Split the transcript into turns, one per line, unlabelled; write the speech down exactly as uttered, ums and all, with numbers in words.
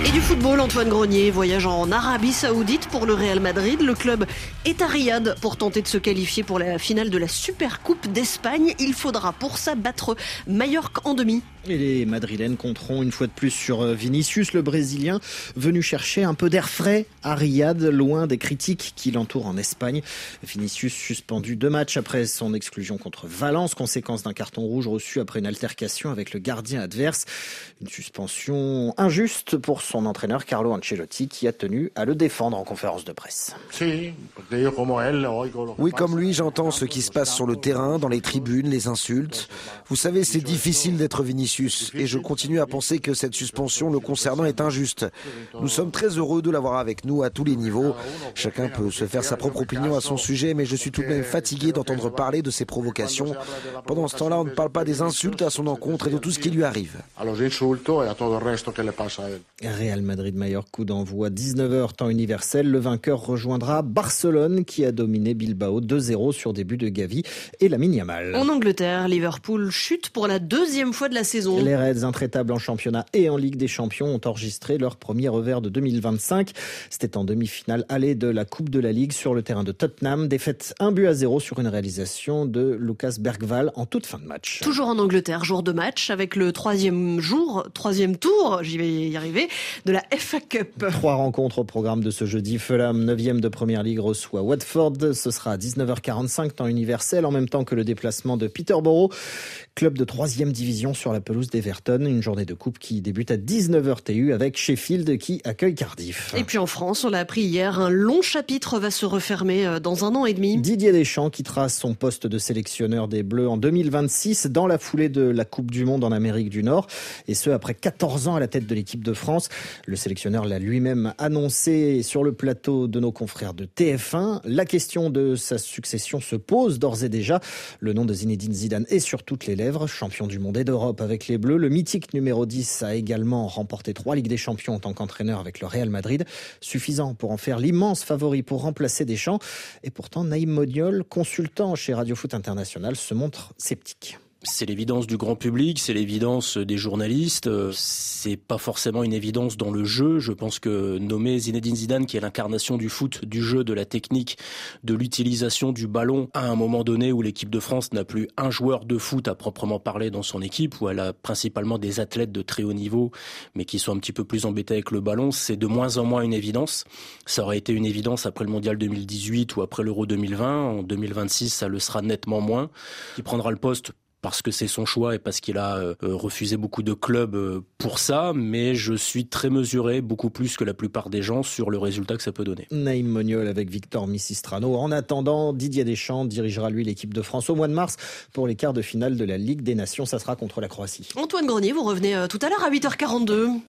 Et du football, Antoine Grenier voyage en Arabie Saoudite pour le Real Madrid. Le club est à Riyad pour tenter de se qualifier pour la finale de la Supercoupe d'Espagne. Il faudra pour ça battre Majorque en demi.
Et les Madrilènes compteront une fois de plus sur Vinicius, le Brésilien, venu chercher un peu d'air frais à Riyad, loin des critiques qui l'entourent en Espagne. Vinicius suspendu deux matchs après son exclusion contre Valence, conséquence d'un carton rouge reçu après une altercation avec le gardien adverse. Une suspension injuste pour son entraîneur Carlo Ancelotti, qui a tenu à le défendre en conférence de presse.
Oui, comme lui, j'entends ce qui se passe sur le terrain, dans les tribunes, les insultes. Vous savez, c'est difficile d'être Vinicius. Et je continue à penser que cette suspension le concernant est injuste. Nous sommes très heureux de l'avoir avec nous à tous les niveaux. Chacun peut se faire sa propre opinion à son sujet, mais je suis tout de même fatigué d'entendre parler de ces provocations. Pendant ce temps-là, on ne parle pas des insultes à son encontre et de tout ce qui lui arrive.
Real Madrid-Majorque, coup d'envoi dix-neuf heures temps universel. Le vainqueur rejoindra Barcelone qui a dominé Bilbao deux zéro sur début de Gavi et Lamine Yamal.
En Angleterre, Liverpool chute pour la deuxième fois de la saison.
Les Reds, intraitables en championnat et en Ligue des Champions, ont enregistré leur premier revers de deux mille vingt-cinq. C'était en demi-finale aller de la Coupe de la Ligue sur le terrain de Tottenham. Défaite un but à zéro sur une réalisation de Lucas Bergvall en toute fin de match.
Toujours en Angleterre, jour de match avec le troisième jour, troisième tour, j'y vais y arriver, de la F A Cup.
Trois rencontres au programme de ce jeudi. Fulham, neuvième de Première Ligue, reçoit Watford. Ce sera à dix-neuf heures quarante-cinq, temps universel, en même temps que le déplacement de Peterborough, club de troisième division sur la pelouse d'Everton. Une journée de coupe qui débute à dix-neuf heures T U avec Sheffield qui accueille Cardiff.
Et puis en France, on l'a appris hier, un long chapitre va se refermer dans un an et demi.
Didier Deschamps quittera son poste de sélectionneur des Bleus en deux mille vingt-six dans la foulée de la Coupe du Monde en Amérique du Nord. Et ce, après quatorze ans à la tête de l'équipe de France. Le sélectionneur l'a lui-même annoncé sur le plateau de nos confrères de T F un. La question de sa succession se pose d'ores et déjà. Le nom de Zinedine Zidane est sur toutes les lèvres. Champion du monde et d'Europe avec les Bleus. Le mythique numéro dix a également remporté trois Ligues des Champions en tant qu'entraîneur avec le Real Madrid. Suffisant pour en faire l'immense favori pour remplacer Deschamps. Et pourtant, Naïm Moniol, consultant chez Radio Foot International, se montre sceptique.
C'est l'évidence du grand public, c'est l'évidence des journalistes, c'est pas forcément une évidence dans le jeu. Je pense que nommer Zinedine Zidane, qui est l'incarnation du foot, du jeu, de la technique, de l'utilisation du ballon, à un moment donné où l'équipe de France n'a plus un joueur de foot à proprement parler dans son équipe, où elle a principalement des athlètes de très haut niveau, mais qui sont un petit peu plus embêtés avec le ballon, c'est de moins en moins une évidence. Ça aurait été une évidence après le Mondial deux mille dix-huit ou après l'Euro deux mille vingt. En deux mille vingt-six, ça le sera nettement moins. Il prendra le poste parce que c'est son choix et parce qu'il a euh, refusé beaucoup de clubs euh, pour ça, mais je suis très mesuré, beaucoup plus que la plupart des gens, sur le résultat que ça peut donner.
Naïm Moniol avec Victor Missistrano. En attendant, Didier Deschamps dirigera lui l'équipe de France au mois de mars pour les quarts de finale de la Ligue des Nations. Ça sera contre la Croatie.
Antoine Grenier, vous revenez euh, tout à l'heure à huit heures quarante-deux.